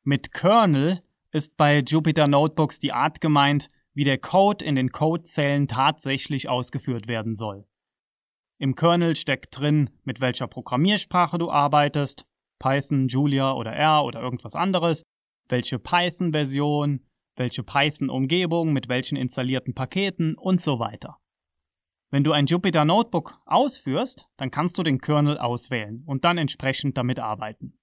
Mit Kernel ist bei Jupyter Notebooks die Art gemeint, wie der Code in den Codezellen tatsächlich ausgeführt werden soll. Im Kernel steckt drin, mit welcher Programmiersprache du arbeitest, Python, Julia oder R oder irgendwas anderes, welche Python-Version, welche Python-Umgebung, mit welchen installierten Paketen und so weiter. Wenn du ein Jupyter Notebook ausführst, dann kannst du den Kernel auswählen und dann entsprechend damit arbeiten.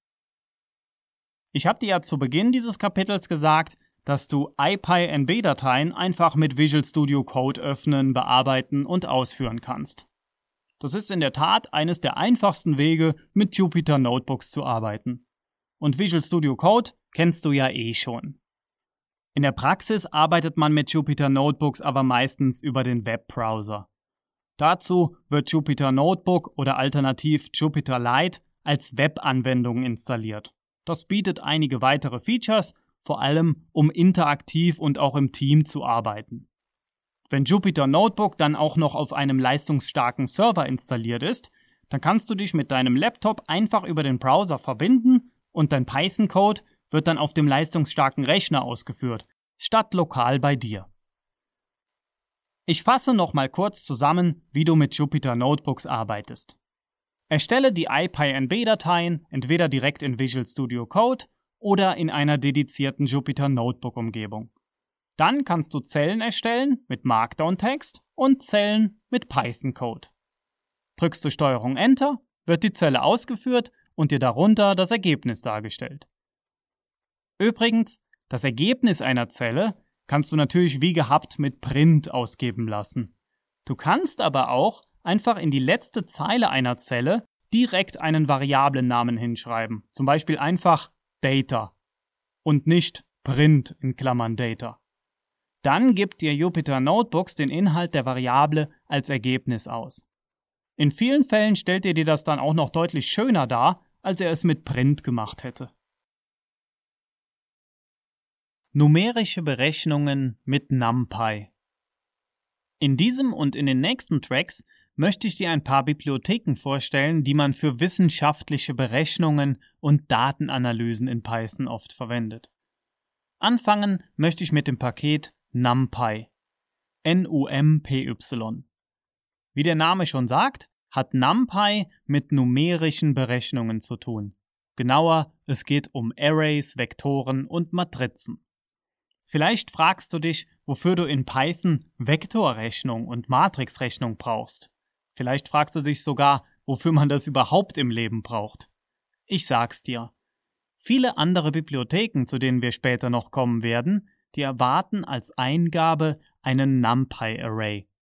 Ich habe dir ja zu Beginn dieses Kapitels gesagt, dass du IPyNB-Dateien einfach mit Visual Studio Code öffnen, bearbeiten und ausführen kannst. Das ist in der Tat eines der einfachsten Wege, mit Jupyter Notebooks zu arbeiten. Und Visual Studio Code kennst du ja eh schon. In der Praxis arbeitet man mit Jupyter Notebooks aber meistens über den Webbrowser. Dazu wird Jupyter Notebook oder alternativ Jupyter Lite als Webanwendung installiert. Das bietet einige weitere Features, vor allem um interaktiv und auch im Team zu arbeiten. Wenn Jupyter Notebook dann auch noch auf einem leistungsstarken Server installiert ist, dann kannst du dich mit deinem Laptop einfach über den Browser verbinden und dein Python-Code wird dann auf dem leistungsstarken Rechner ausgeführt, statt lokal bei dir. Ich fasse nochmal kurz zusammen, wie du mit Jupyter Notebooks arbeitest. Erstelle die IPyNB-Dateien entweder direkt in Visual Studio Code oder in einer dedizierten Jupyter Notebook-Umgebung. Dann kannst du Zellen erstellen mit Markdown-Text und Zellen mit Python-Code. Drückst du STRG Enter, wird die Zelle ausgeführt und dir darunter das Ergebnis dargestellt. Übrigens, das Ergebnis einer Zelle kannst du natürlich wie gehabt mit Print ausgeben lassen. Du kannst aber auch einfach in die letzte Zeile einer Zelle direkt einen Variablennamen hinschreiben, zum Beispiel einfach Data und nicht Print in Klammern Data. Dann gibt dir Jupyter Notebooks den Inhalt der Variable als Ergebnis aus. In vielen Fällen stellt er dir das dann auch noch deutlich schöner dar, als er es mit Print gemacht hätte. Numerische Berechnungen mit NumPy. In diesem und in den nächsten Tracks möchte ich dir ein paar Bibliotheken vorstellen, die man für wissenschaftliche Berechnungen und Datenanalysen in Python oft verwendet. Anfangen möchte ich mit dem Paket NumPy. NUMPY. Wie der Name schon sagt, hat NumPy mit numerischen Berechnungen zu tun. Genauer, es geht um Arrays, Vektoren und Matrizen. Vielleicht fragst du dich, wofür du in Python Vektorrechnung und Matrixrechnung brauchst. Vielleicht fragst du dich sogar, wofür man das überhaupt im Leben braucht. Ich sag's dir. Viele andere Bibliotheken, zu denen wir später noch kommen werden, die erwarten als Eingabe einen NumPy-Array.